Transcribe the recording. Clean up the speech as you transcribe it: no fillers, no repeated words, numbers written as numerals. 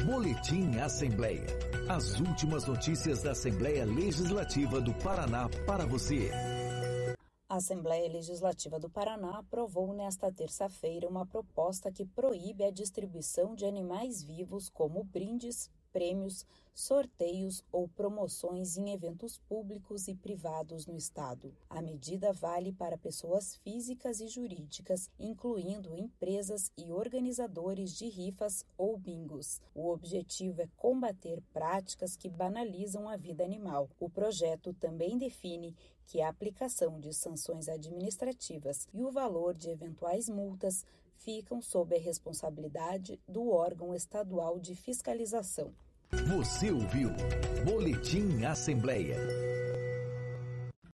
Boletim Assembleia. As últimas notícias da Assembleia Legislativa do Paraná para você. A Assembleia Legislativa do Paraná aprovou nesta terça-feira uma proposta que proíbe a distribuição de animais vivos como brindes, prêmios, sorteios ou promoções em eventos públicos e privados no Estado. A medida vale para pessoas físicas e jurídicas, incluindo empresas e organizadores de rifas ou bingos. O objetivo é combater práticas que banalizam a vida animal. O projeto também define que a aplicação de sanções administrativas e o valor de eventuais multas ficam sob a responsabilidade do órgão estadual de fiscalização. Você ouviu Boletim Assembleia.